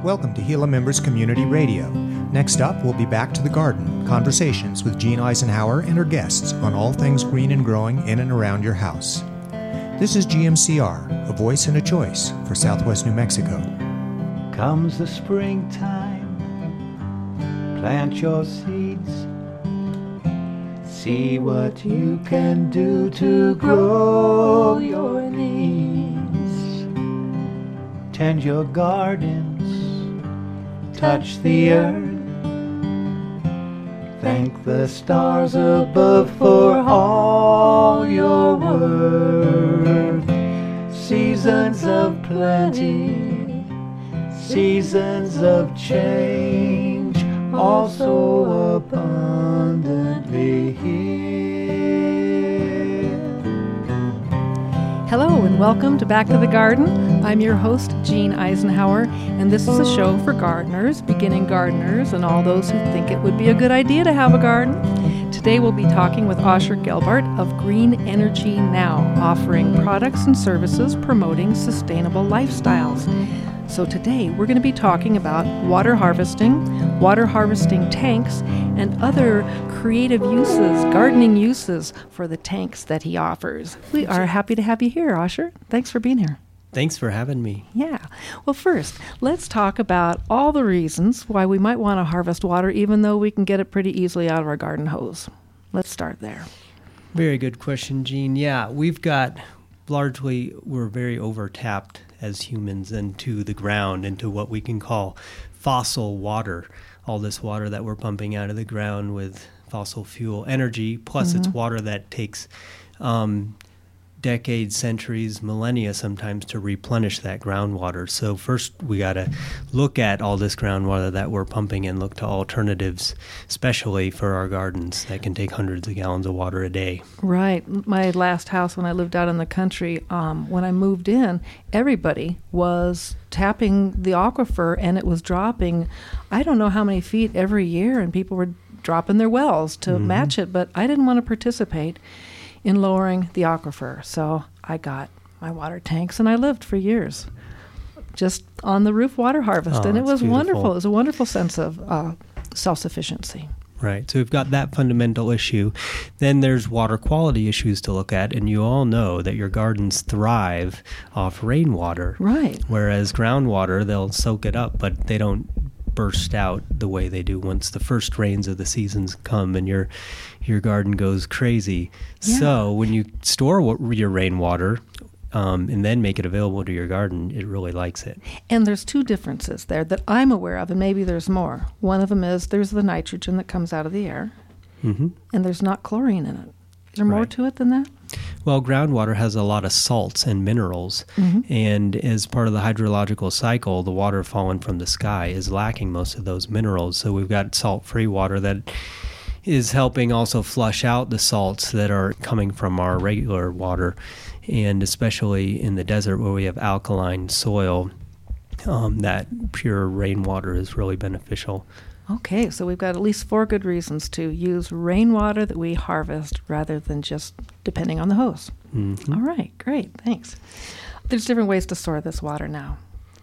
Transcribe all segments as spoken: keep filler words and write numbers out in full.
Welcome to Gila Members Community Radio. Next up, we'll be back to the garden, conversations with Jean Eisenhower and her guests on all things green and growing in and around your house. This is G M C R, a voice and a choice for Southwest New Mexico. Comes the springtime, plant your seeds, see what you can do to grow your needs. Tend your gardens, touch the earth, thank the stars above for all your worth. Seasons of plenty, seasons of change, also abundantly here. Hello and welcome to Back to the Garden. I'm your host, Jean Eisenhower, and this is a show for gardeners, beginning gardeners, and all those who think it would be a good idea to have a garden. Today we'll be talking with Asher Gelbart of Green Energy Now, offering products and services promoting sustainable lifestyles. So today we're going to be talking about water harvesting, water harvesting tanks, and other creative uses, gardening uses for the tanks that he offers. We are happy to have you here, Asher. Thanks for being here. Thanks for having me. Yeah. Well, first, let's talk about all the reasons why we might want to harvest water, even though we can get it pretty easily out of our garden hose. Let's start there. Very good question, Jean. Yeah, we've got largely, we're very overtapped as humans into the ground, into what we can call fossil water. All this water that we're pumping out of the ground with fossil fuel energy, plus mm-hmm. it's water that takes um, decades, centuries, millennia sometimes to replenish that groundwater. So first we got to look at all this groundwater that we're pumping and look to alternatives, especially for our gardens that can take hundreds of gallons of water a day. Right. My last house when I lived out in the country, um, when I moved in, everybody was tapping the aquifer and it was dropping, I don't know how many feet every year, and people were dropping their wells to mm-hmm. match it, but I didn't want to participate in lowering the aquifer. So I got my water tanks and I lived for years just on the roof water harvest. Oh, and it was beautiful. wonderful. It was a wonderful sense of uh, self-sufficiency. Right. So we've got that fundamental issue. Then there's water quality issues to look at. And you all know that your gardens thrive off rainwater. Right. Whereas groundwater, they'll soak it up, but they don't burst out the way they do once the first rains of the seasons come and your your garden goes crazy. Yeah. So when you store w- your rainwater um, and then make it available to your garden, it really likes it. And there's two differences there that I'm aware of, and maybe there's more. One of them is there's the nitrogen that comes out of the air, mm-hmm. and there's not chlorine in it. Is there right. more to it than that? Well, groundwater has a lot of salts and minerals, mm-hmm. and as part of the hydrological cycle, the water falling from the sky is lacking most of those minerals. So we've got salt-free water that is helping also flush out the salts that are coming from our regular water, and especially in the desert where we have alkaline soil, um, that pure rainwater is really beneficial. Okay, so we've got at least four good reasons to use rainwater that we harvest rather than just depending on the hose. Mm-hmm. All right, great, thanks. There's different ways to store this water now,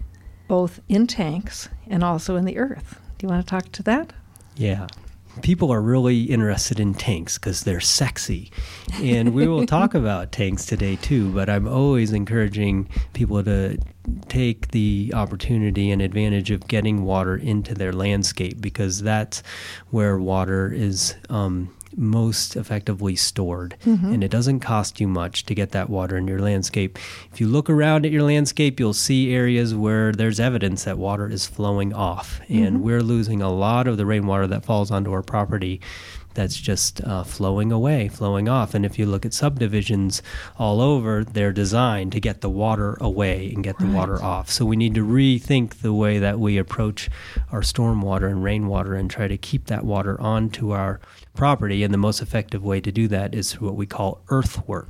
both in tanks and also in the earth. Do you want to talk to that? Yeah. People are really interested in tanks because they're sexy. And we will talk about tanks today too, but I'm always encouraging people to take the opportunity and advantage of getting water into their landscape, because that's where water is um, most effectively stored. Mm-hmm. And it doesn't cost you much to get that water in your landscape. If you look around at your landscape, you'll see areas where there's evidence that water is flowing off. Mm-hmm. And we're losing a lot of the rainwater that falls onto our property that's just uh, flowing away, flowing off. And if you look at subdivisions all over, they're designed to get the water away and get the right. water off. So we need to rethink the way that we approach our stormwater and rainwater and try to keep that water onto our property. And the most effective way to do that is what we call earthworks.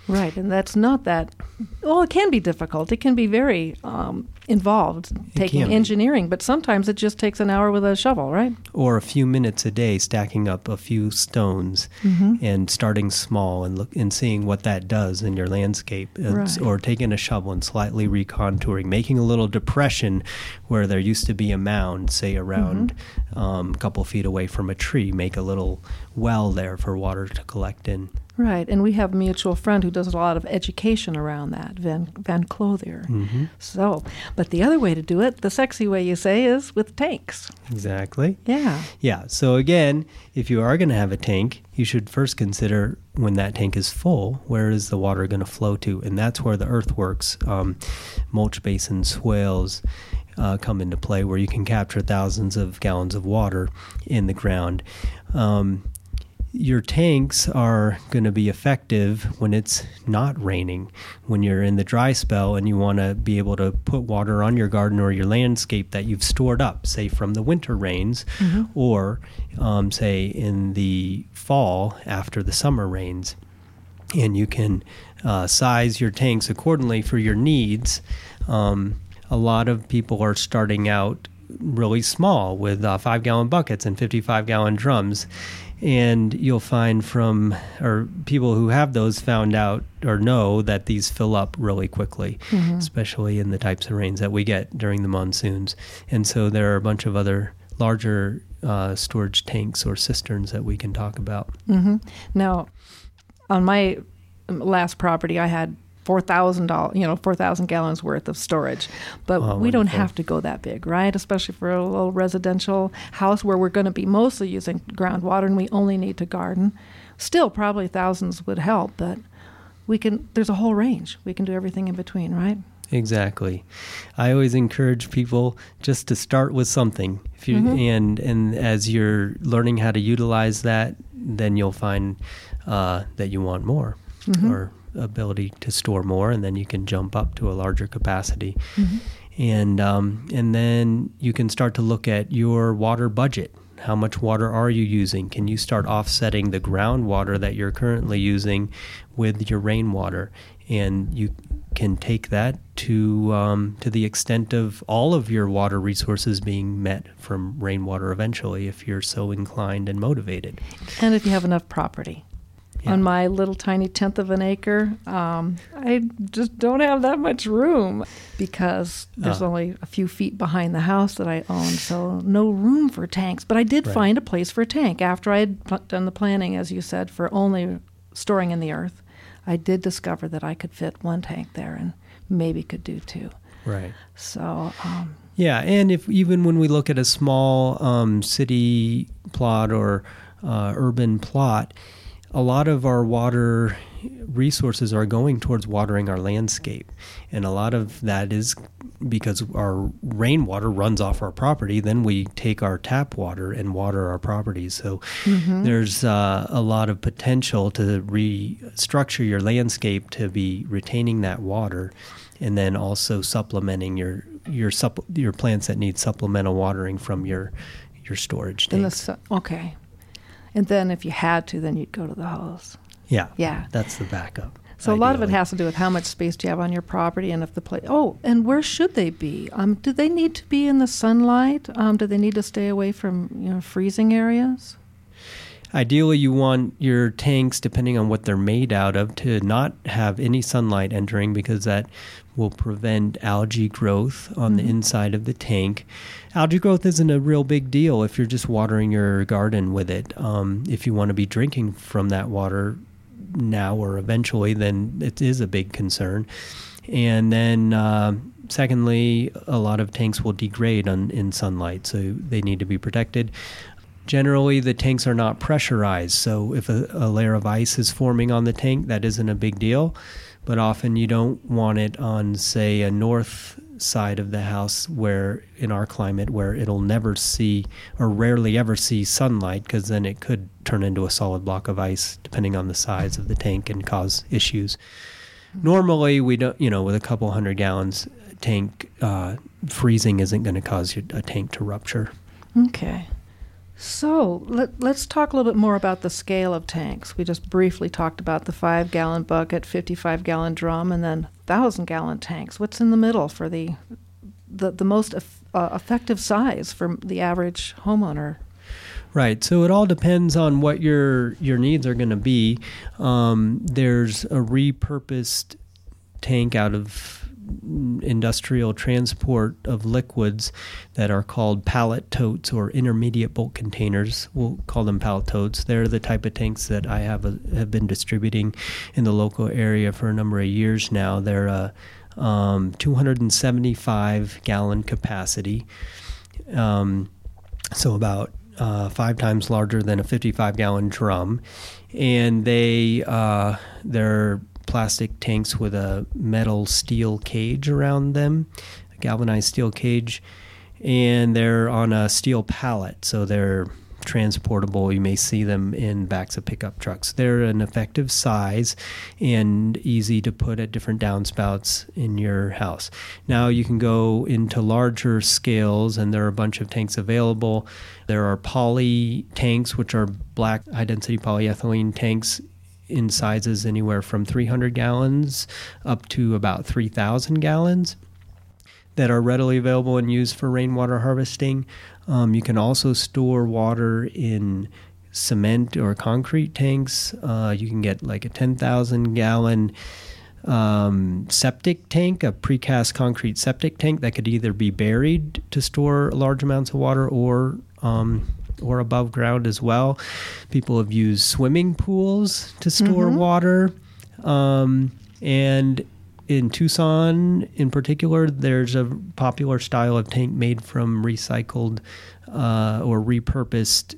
Right, and that's not that, well, it can be difficult. It can be very um, involved, taking can be. engineering, but sometimes it just takes an hour with a shovel, right? Or a few minutes a day stacking up a few stones Mm-hmm. and starting small and look and seeing what that does in your landscape. It's- Right. Or taking a shovel and slightly recontouring, making a little depression where there used to be a mound, say around Mm-hmm. um, a couple feet away from a tree, make a little well there for water to collect in. Right, and we have a mutual friend who does a lot of education around that, Van, Van Clothier. Mm-hmm. So, but the other way to do it, the sexy way you say, is with tanks. Exactly. Yeah. Yeah. So again, if you are going to have a tank, you should first consider when that tank is full, where is the water going to flow to? And that's where the earthworks, um, mulch basins, swales, uh, come into play, where you can capture thousands of gallons of water in the ground. Um, your tanks are going to be effective when it's not raining, when you're in the dry spell and you want to be able to put water on your garden or your landscape that you've stored up, say from the winter rains, Mm-hmm. or um, say in the fall after the summer rains. And you can uh, size your tanks accordingly for your needs. Um, a lot of people are starting out really small with uh, five gallon buckets and fifty-five gallon drums. And you'll find from, or people who have those found out or know that these fill up really quickly, Mm-hmm. especially in the types of rains that we get during the monsoons. And so there are a bunch of other larger uh, storage tanks or cisterns that we can talk about. Mm-hmm. Now, on my last property, I had four thousand dollars, you know, four thousand gallons worth of storage. But Oh, we don't wonderful. have to go that big, right? Especially for a little residential house where we're going to be mostly using groundwater and we only need to garden. Still, probably thousands would help, but we can. There's a whole range. We can do everything in between, right? Exactly. I always encourage people just to start with something. If you Mhm. and and as you're learning how to utilize that, then you'll find uh, that you want more, Mhm. or ability to store more, and then you can jump up to a larger capacity. Mhm. And um, and then you can start to look at your water budget. How much water are you using? Can you start offsetting the groundwater that you're currently using with your rainwater? And you can take that to um, to the extent of all of your water resources being met from rainwater eventually, if you're so inclined and motivated. And if you have enough property. Yeah. On my little tiny tenth of an acre, um, I just don't have that much room because there's Ah. only a few feet behind the house that I own, so no room for tanks. But I did Right. find a place for a tank after I had pl- done the planning, as you said, for only storing in the earth. I did discover that I could fit one tank there and maybe could do two. Right. So, um, Yeah, and if even when we look at a small um, city plot or uh, urban plot, a lot of our water resources are going towards watering our landscape. And a lot of that is because our rainwater runs off our property. Then we take our tap water and water our properties. So mhm. there's uh, a lot of potential to restructure your landscape to be retaining that water, and then also supplementing your your supp- your plants that need supplemental watering from your your storage in the tanks. su- okay. And then if you had to, then you'd go to the hose. Yeah, Yeah. that's the backup. So a lot of it ideally. has to do with how much space do you have on your property, and if the place. Oh, and where should they be? Um, do they need to be in the sunlight? Um, do they need to stay away from you know freezing areas? Ideally, you want your tanks, depending on what they're made out of, to not have any sunlight entering, because that will prevent algae growth on the Mhm. inside of the tank. Algae growth isn't a real big deal if you're just watering your garden with it. Um, if you want to be drinking from that water now or eventually, then it is a big concern. And then uh, secondly, a lot of tanks will degrade on, in sunlight, so they need to be protected. Generally, the tanks are not pressurized, so if a, a layer of ice is forming on the tank, that isn't a big deal. But often you don't want it on, say, a north side of the house, where in our climate, where it'll never see or rarely ever see sunlight, because then it could turn into a solid block of ice, depending on the size of the tank, and cause issues. Normally, we don't, you know, with a couple hundred gallons tank, uh, freezing isn't going to cause your, a tank to rupture. Okay. So let, let's talk a little bit more about the scale of tanks. We just briefly talked about the five-gallon bucket, fifty-five-gallon drum, and then thousand-gallon tanks. What's in the middle for the the, the most eff, uh, effective size for the average homeowner? Right. So it all depends on what your your needs are going to be. Um, there's a repurposed tank out of industrial transport of liquids that are called pallet totes or intermediate bulk containers. We'll call them pallet totes. They're the type of tanks that I have a, have been distributing in the local area for a number of years now. They're a um, two hundred seventy-five gallon capacity, um, so about uh, five times larger than a fifty-five gallon drum, and they uh, they're plastic tanks with a metal steel cage around them, a galvanized steel cage, and they're on a steel pallet, so they're transportable. You may see them in backs of pickup trucks. They're an effective size and easy to put at different downspouts in your house. Now you can go into larger scales, and there are a bunch of tanks available. There are poly tanks, which are black high-density polyethylene tanks in sizes anywhere from three hundred gallons up to about three thousand gallons that are readily available and used for rainwater harvesting. Um, you can also store water in cement or concrete tanks. Uh, you can get like a ten thousand gallon um, septic tank, a precast concrete septic tank that could either be buried to store large amounts of water or um, or above ground as well. People have used swimming pools to store mm-hmm. water. Um, and in Tucson, in particular, there's a popular style of tank made from recycled uh, or repurposed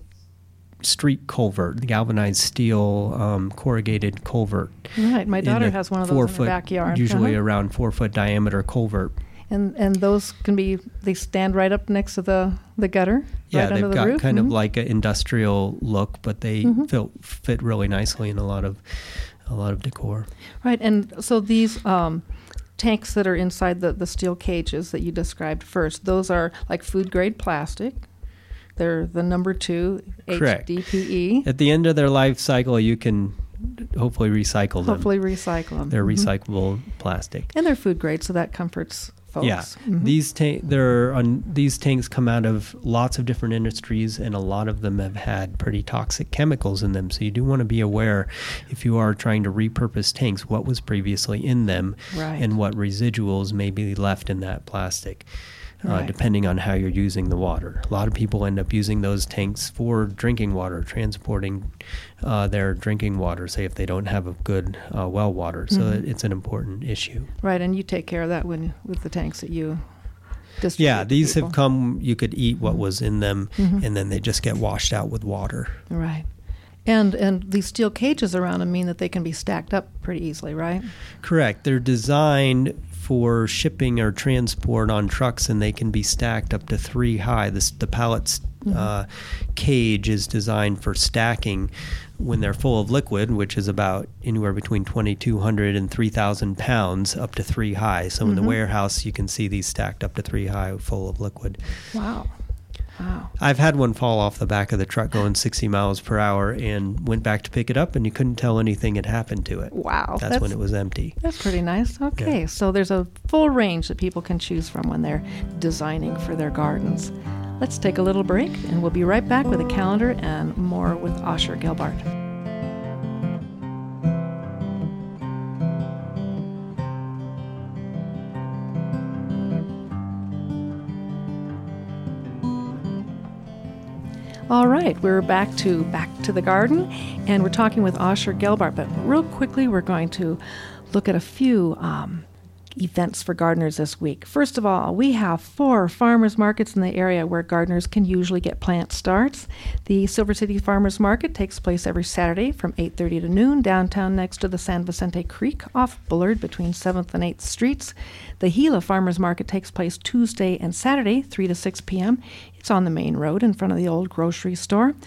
street culvert, the galvanized steel um, corrugated culvert. Right. My daughter has one of those in her foot, backyard. Usually uh-huh. around four foot diameter culvert. And and those can be, they stand right up next to the, the gutter? Yeah, right they've under the got roof? kind mm-hmm. of like an industrial look, but they mm-hmm. fit, fit really nicely in a lot of a lot of decor. Right, and so these um, tanks that are inside the, the steel cages that you described first, those are like food-grade plastic. They're the number two Correct. H D P E. At the end of their life cycle, you can hopefully recycle them. Hopefully recycle them. They're mm-hmm. recyclable plastic. And they're food grade, so that comforts folks. Yeah, mm-hmm. these ta- they're on, these tanks come out of lots of different industries, and a lot of them have had pretty toxic chemicals in them. So you do want to be aware, if you are trying to repurpose tanks, what was previously in them, right. and what residuals may be left in that plastic. Uh, right. Depending on how you're using the water. A lot of people end up using those tanks for drinking water, transporting uh, their drinking water, say if they don't have a good uh, well water. So mm-hmm. it's an important issue. Right, and you take care of that when with the tanks that you distribute. Yeah, these people. have come, you could eat what was in them, mm-hmm. and then they just get washed out with water. Right. And and these steel cages around them mean that they can be stacked up pretty easily, right? Correct. They're designed for shipping or transport on trucks, and they can be stacked up to three high. This, the pallet's mm-hmm. uh, cage is designed for stacking when they're full of liquid, which is about anywhere between twenty-two hundred and three thousand pounds, up to three high. So mm-hmm. in the warehouse, you can see these stacked up to three high full of liquid. Wow. Wow. I've had one fall off the back of the truck going sixty miles per hour and went back to pick it up, and you couldn't tell anything had happened to it. Wow. That's, that's when it was empty. That's pretty nice. Okay, yeah. So there's a full range that people can choose from when they're designing for their gardens. Let's take a little break, and we'll be right back with a calendar and more with Asher Gelbart. All right, we're back to Back to the Garden, and we're talking with Asher Gelbart. But real quickly, we're going to look at a few um, events for gardeners this week. First of all, we have four farmers markets in the area where gardeners can usually get plant starts. The Silver City Farmers Market takes place every Saturday from eight thirty to noon downtown next to the San Vicente Creek off Bullard between seventh and eighth Streets. The Gila Farmers Market takes place Tuesday and Saturday, three to six p.m. It's on the main road in front of the old grocery store.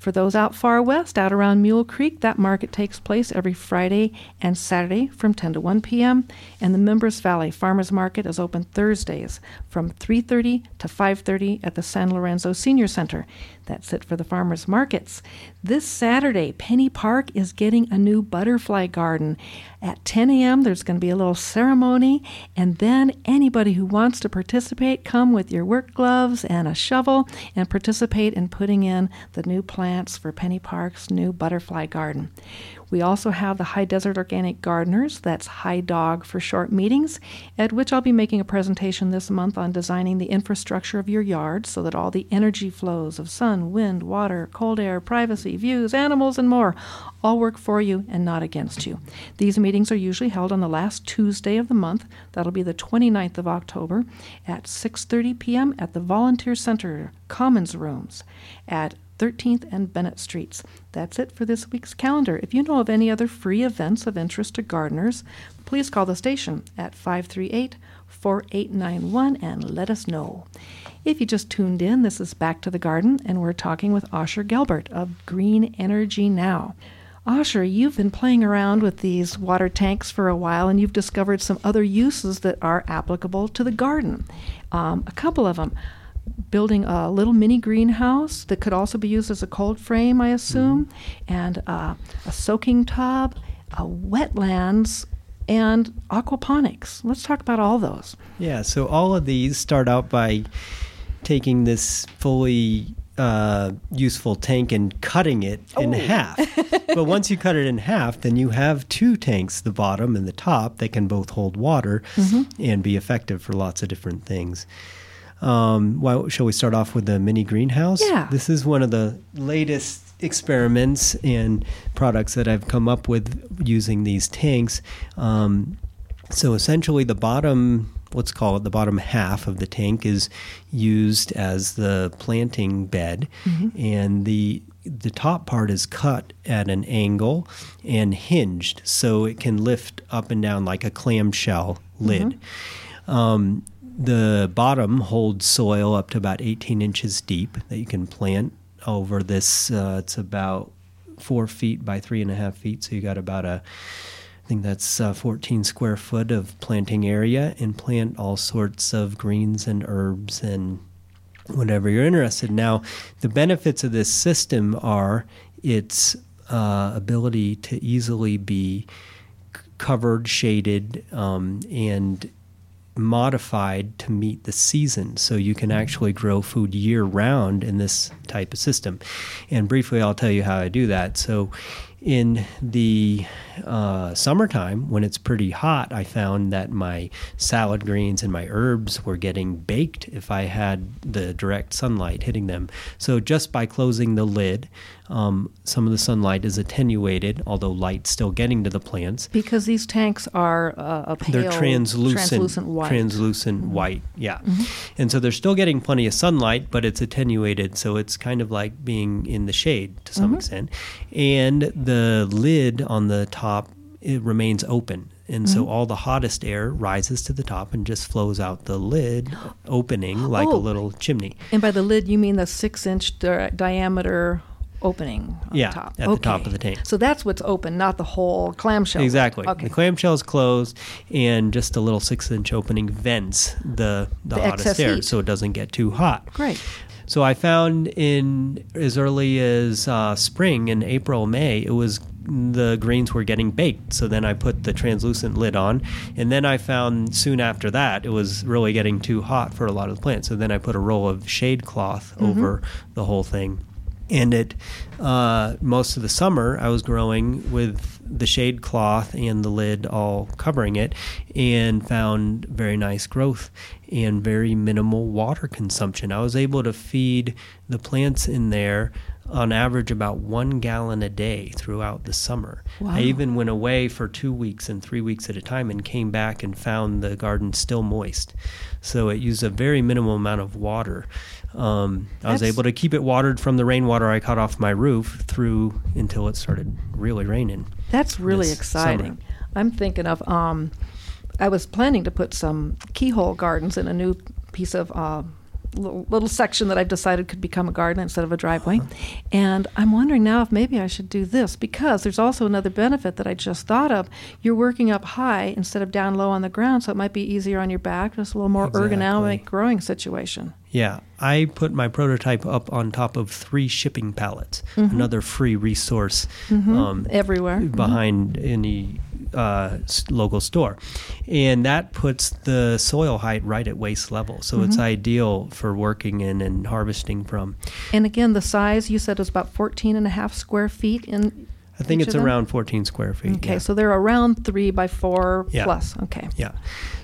For those out far west, out around Mule Creek, that market takes place every Friday and Saturday from ten to one p.m., and the Members Valley Farmers Market is open Thursdays from three thirty to five thirty at the San Lorenzo Senior Center. That's it for the farmers markets. This Saturday, Penny Park is getting a new butterfly garden. At ten a.m., there's going to be a little ceremony, and then anybody who wants to participate, come with your work gloves and a shovel and participate in putting in the new plants for Penny Park's new butterfly garden. We also have the High Desert Organic Gardeners, that's High Dog for short meetings, at which I'll be making a presentation this month on designing the infrastructure of your yard so that all the energy flows of sun, wind, water, cold air, privacy, views, animals, and more all work for you and not against you. These meetings are usually held on the last Tuesday of the month. That'll be the twenty-ninth of October at six thirty p.m. at the Volunteer Center Commons Rooms at thirteenth and Bennett Streets. That's it for this week's calendar. If you know of any other free events of interest to gardeners, please call the station at five three eight, four eight nine one and let us know. If you just tuned in, this is Back to the Garden, and we're talking with Asher Gelbert of Green Energy Now. Asher, you've been playing around with these water tanks for a while, and you've discovered some other uses that are applicable to the garden. Um, a couple of them. Building a little mini greenhouse that could also be used as a cold frame, I assume, mm-hmm. and uh, a soaking tub, a wetlands, and aquaponics. Let's talk about all those. Yeah, so all of these start out by taking this fully uh, useful tank and cutting it oh. in half. But once you cut it in half, then you have two tanks, the bottom and the top, that can both hold water mm-hmm. and be effective for lots of different things. Um, why, shall we start off with the mini greenhouse? Yeah. This is one of the latest experiments and products that I've come up with using these tanks. Um, so essentially the bottom, let's call it the bottom half of the tank, is used as the planting bed, mm-hmm. and the the top part is cut at an angle and hinged so it can lift up and down like a clamshell lid. Mm-hmm. Um, The bottom holds soil up to about eighteen inches deep that you can plant over this. Uh, it's about four feet by three and a half feet. So you got about a, I think that's uh, fourteen square foot of planting area, and plant all sorts of greens and herbs and whatever you're interested in. Now, the benefits of this system are its uh, ability to easily be c- covered, shaded, um, and modified to meet the season, so you can actually grow food year-round in this type of system. And briefly, I'll tell you how I do that. So in the uh, summertime, when it's pretty hot, I found that my salad greens and my herbs were getting baked if I had the direct sunlight hitting them. So just by closing the lid, um, some of the sunlight is attenuated, although light's still getting to the plants. Because these tanks are uh, a pale, they're translucent, translucent white. Translucent mm-hmm. white, yeah. Mm-hmm. And so they're still getting plenty of sunlight, but it's attenuated, so it's kind of like being in the shade to some mm-hmm. extent. And the lid on the top, it remains open. And mm-hmm. so all the hottest air rises to the top and just flows out the lid opening like oh. a little chimney. And by the lid, you mean the six-inch di- diameter opening on yeah, the top. at okay. the top of the tank. So that's what's open, not the whole clamshell. Exactly. Okay. The clamshell is closed, and just a little six-inch opening vents the, the, the hottest air heat. so it doesn't get too hot. Great. So I found in as early as uh, spring, in April, May, it was the greens were getting baked. So then I put the translucent lid on, and then I found soon after that it was really getting too hot for a lot of the plants. So then I put a roll of shade cloth mm-hmm. over the whole thing. And it, uh, most of the summer, I was growing with the shade cloth and the lid all covering it, and found very nice growth and very minimal water consumption. I was able to feed the plants in there on average about one gallon a day throughout the summer. Wow. I even went away for two weeks and three weeks at a time and came back and found the garden still moist. So it used a very minimal amount of water. Um, I was able to keep it watered from the rainwater I caught off my roof through until it started really raining. That's really exciting. Summer. I'm thinking of, um, I was planning to put some keyhole gardens in a new piece of uh, little, little section that I've decided could become a garden instead of a driveway. Uh-huh. And I'm wondering now if maybe I should do this, because there's also another benefit that I just thought of. You're working up high instead of down low on the ground, so it might be easier on your back, just a little more exactly. ergonomic growing situation. Yeah, I put my prototype up on top of three shipping pallets, mm-hmm. another free resource mm-hmm. um, everywhere behind mm-hmm. any uh, local store. And that puts the soil height right at waist level. So mm-hmm. it's ideal for working in and harvesting from. And again, the size you said was about fourteen and a half square feet in I think it's around fourteen square feet. Okay, yeah. so they're around three by four yeah. plus. Okay. Yeah.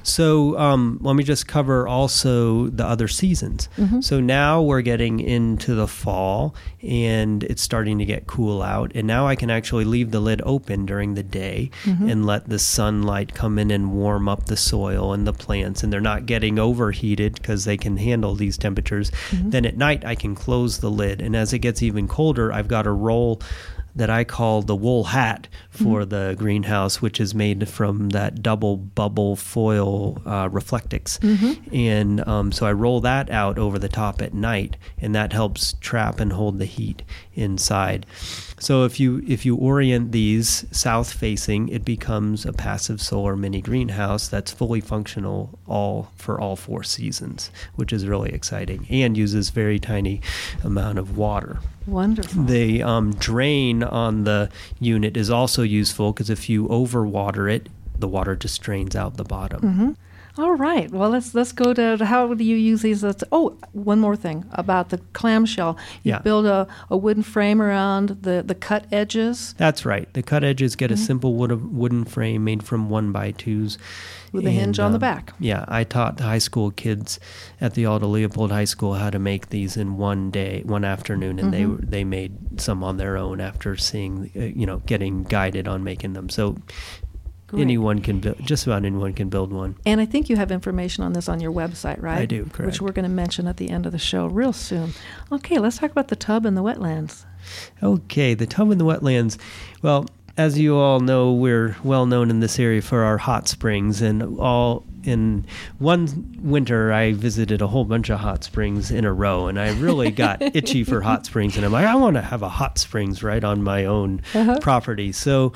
So um, let me just cover also the other seasons. Mm-hmm. So now we're getting into the fall, and it's starting to get cool out. And now I can actually leave the lid open during the day mm-hmm. and let the sunlight come in and warm up the soil and the plants. And they're not getting overheated because they can handle these temperatures. Mm-hmm. Then at night I can close the lid. And as it gets even colder, I've got a roll that I call the wool hat for mm-hmm. the greenhouse, which is made from that double bubble foil uh, Reflectix. Mm-hmm. And um, so I roll that out over the top at night, and that helps trap and hold the heat inside. So if you if you orient these south facing, it becomes a passive solar mini greenhouse that's fully functional all for all four seasons, which is really exciting, and uses very tiny amount of water. Wonderful. The um, drain on the unit is also useful because if you overwater it, the water just drains out the bottom. Mm-hmm. All right. Well, let's let's go to how do you use these? Let's, oh, one more thing about the clamshell. You yeah. build a, a wooden frame around the, the cut edges. That's right. The cut edges get mm-hmm. a simple wood, wooden frame made from one by twos. With a hinge on um, the back. Yeah. I taught the high school kids at the Alda Leopold High School how to make these in one day, one afternoon, and mm-hmm. they they made some on their own after seeing, uh, you know, getting guided on making them. So Great. Anyone can build, just about anyone can build one. And I think you have information on this on your website, right? I do, correct. Which we're going to mention at the end of the show real soon. Okay, let's talk about the tub and the wetlands. Okay, the tub and the wetlands. Well, as you all know, we're well known in this area for our hot springs, and all in one winter I visited a whole bunch of hot springs in a row, and I really got itchy for hot springs, and I'm like, I want to have a hot springs right on my own uh-huh. property. So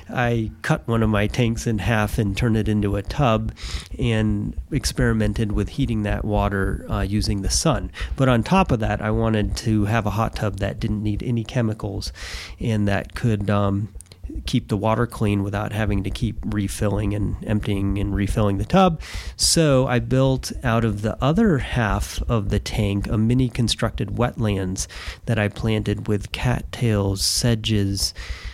I cut one of my tanks in half and turned it into a tub and experimented with heating that water uh, using the sun. But on top of that, I wanted to have a hot tub that didn't need any chemicals and that could um, keep the water clean without having to keep refilling and emptying and refilling the tub. So I built out of the other half of the tank a mini constructed wetlands that I planted with cattails, sedges,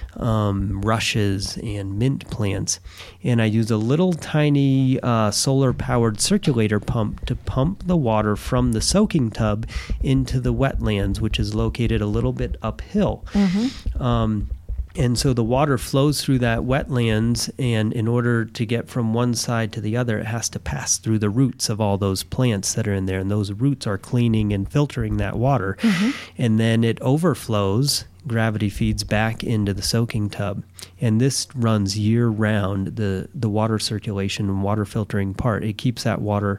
um, rushes, and mint plants. And I used a little tiny uh, solar-powered circulator pump to pump the water from the soaking tub into the wetlands, which is located a little bit uphill. Mm-hmm. Um, And so the water flows through that wetlands, and in order to get from one side to the other, it has to pass through the roots of all those plants that are in there. And those roots are cleaning and filtering that water. Mm-hmm. And then it overflows, gravity feeds back into the soaking tub. And this runs year-round, the, the water circulation and water filtering part. It keeps that water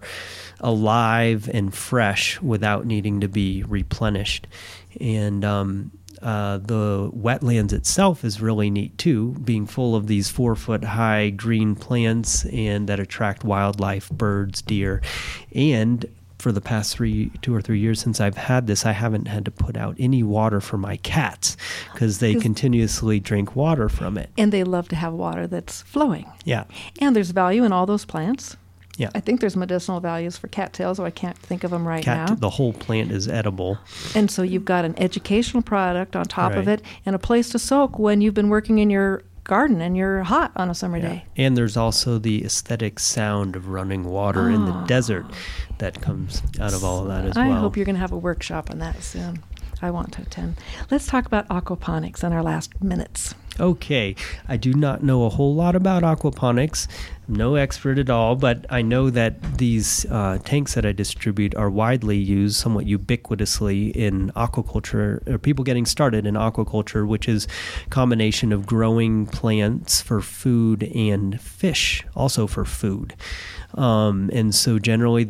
alive and fresh without needing to be replenished. And um Uh, the wetlands itself is really neat too, being full of these four foot high green plants and that attract wildlife, birds, deer. And for the past three, two or three years since I've had this, I haven't had to put out any water for my cats because they continuously drink water from it. And they love to have water that's flowing. Yeah. And there's value in all those plants. Yeah. I think there's medicinal values for cattails, though I can't think of them right Cat, now. The whole plant is edible. And so you've got an educational product on top right. of it and a place to soak when you've been working in your garden and you're hot on a summer yeah. day. And there's also the aesthetic sound of running water oh. in the desert that comes out of all of that as I well. I hope you're going to have a workshop on that soon. I want to attend. Let's talk about aquaponics in our last minutes. Okay. I do not know a whole lot about aquaponics. I'm no expert at all, but I know that these uh, tanks that I distribute are widely used somewhat ubiquitously in aquaculture, or people getting started in aquaculture, which is a combination of growing plants for food and fish also for food. Um, and so generally the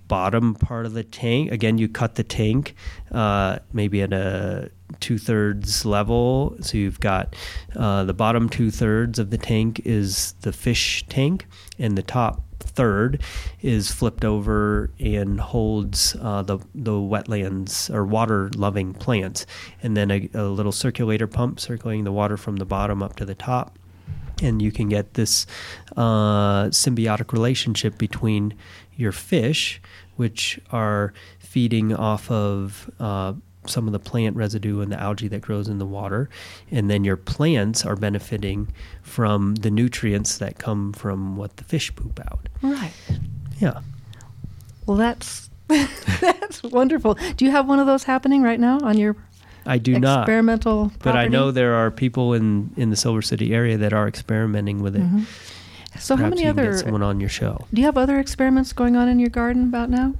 bottom part of the tank. Again, you cut the tank uh, maybe at a two-thirds level. So you've got uh, the bottom two-thirds of the tank is the fish tank, and the top third is flipped over and holds uh, the the wetlands or water-loving plants, and then a, a little circulator pump circulating the water from the bottom up to the top. And you can get this uh, symbiotic relationship between your fish, which are feeding off of uh, some of the plant residue and the algae that grows in the water, and then your plants are benefiting from the nutrients that come from what the fish poop out. Right. Yeah. Well, that's that's wonderful. Do you have one of those happening right now on your I do not. Experimental property? But I know there are people in, in the Silver City area that are experimenting with it. Mm-hmm. So Perhaps how many you can other... get someone on your show. Do you have other experiments going on in your garden about now?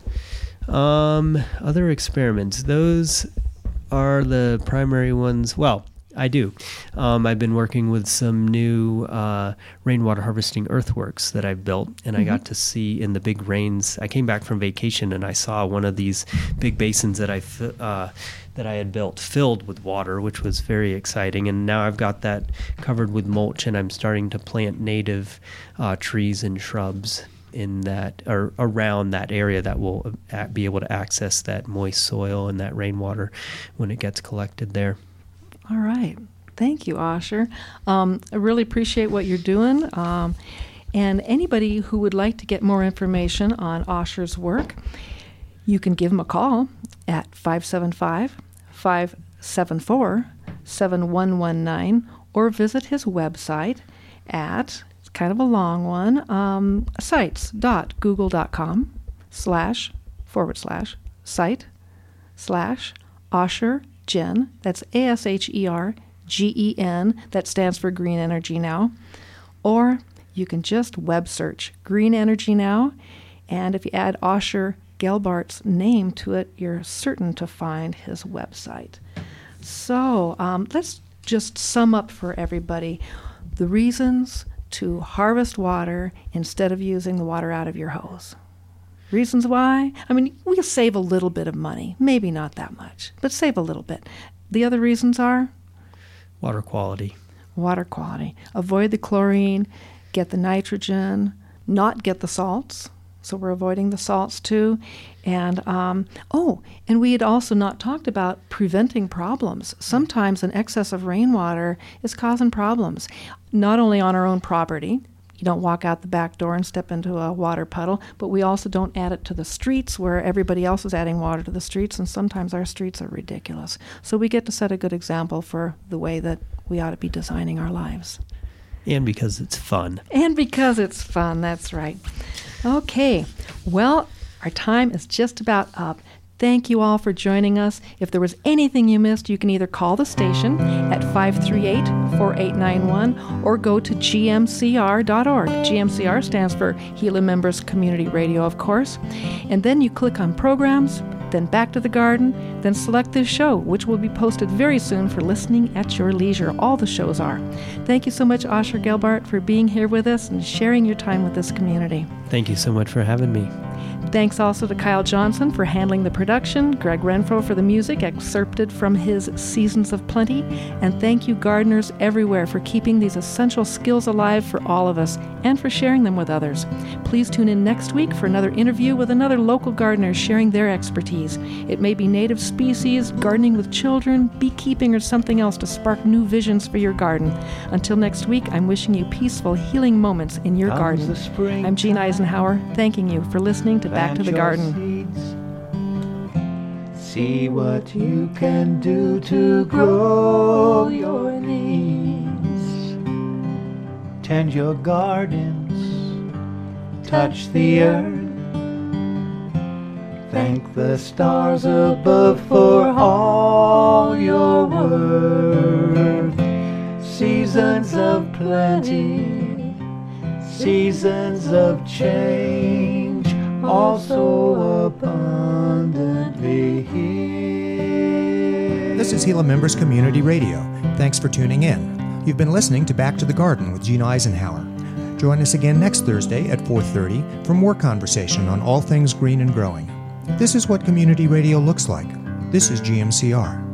Um, other experiments. Those are the primary ones. Well, I do. Um, I've been working with some new uh, rainwater harvesting earthworks that I've built, and mm-hmm. I got to see in the big rains. I came back from vacation, and I saw one of these big basins that I fi- uh, that I had built filled with water, which was very exciting. And now I've got that covered with mulch, and I'm starting to plant native uh, trees and shrubs in that or around that area that will uh, be able to access that moist soil and that rainwater when it gets collected there. All right. Thank you, Asher. Um, I really appreciate what you're doing. Um, and anybody who would like to get more information on Asher's work, you can give him a call at five seven five, five seven four, seven one one nine or visit his website at, it's kind of a long one, um, sites.google.com slash forward slash site slash Asher Gen, that's A S H E R G E N, that stands for Green Energy Now. Or you can just web search Green Energy Now, and if you add Asher Gelbart's name to it, you're certain to find his website. So um, let's just sum up for everybody the reasons to harvest water instead of using the water out of your hose. Reasons why? I mean, we'll save a little bit of money. Maybe not that much, but save a little bit. The other reasons are? Water quality. Water quality. Avoid the chlorine, get the nitrogen, not get the salts. So we're avoiding the salts too. And, um, oh, and we had also not talked about preventing problems. Sometimes an excess of rainwater is causing problems, not only on our own property. You don't walk out the back door and step into a water puddle, but we also don't add it to the streets where everybody else is adding water to the streets, and sometimes our streets are ridiculous. So we get to set a good example for the way that we ought to be designing our lives. And because it's fun. And because it's fun, that's right. Okay, well, our time is just about up. Thank you all for joining us. If there was anything you missed, you can either call the station at five three eight, four eight nine one or go to G M C R dot org. G M C R stands for Gila Members Community Radio, of course. And then you click on Programs, then Back to the Garden, then select this show, which will be posted very soon for listening at your leisure. All the shows are. Thank you so much, Asher Gelbart, for being here with us and sharing your time with this community. Thank you so much for having me. Thanks also to Kyle Johnson for handling the production, Greg Renfro for the music excerpted from his Seasons of Plenty, and thank you gardeners everywhere for keeping these essential skills alive for all of us and for sharing them with others. Please tune in next week for another interview with another local gardener sharing their expertise. It may be native species, gardening with children, beekeeping, or something else to spark new visions for your garden. Until next week, I'm wishing you peaceful, healing moments in your garden. I'm Jean Eisenhower, thanking you for listening to Back to the Garden. Seeds. See what you can do to grow your needs. Tend your gardens, touch the earth. Thank the stars above for all your worth. Seasons of plenty, seasons of change, also abundantly here. This is Gila Members Community Radio. Thanks for tuning in. You've been listening to Back to the Garden with Gene Eisenhower. Join us again next Thursday at four thirty for more conversation on all things green and growing. This is what community radio looks like. This is G M C R.